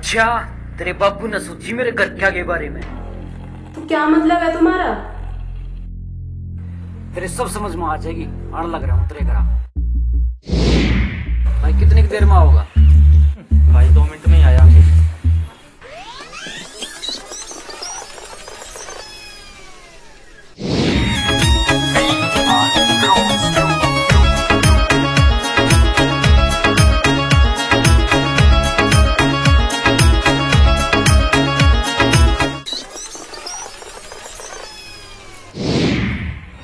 अच्छा, तेरे बापू ने सोची मेरे घर क्या के बारे में? तो क्या मतलब है तुम्हारा? तेरे सब समझ में आ जाएगी। आने लग रहा हूँ तेरे घर। भाई कितनी देर में आओगा? भाई 2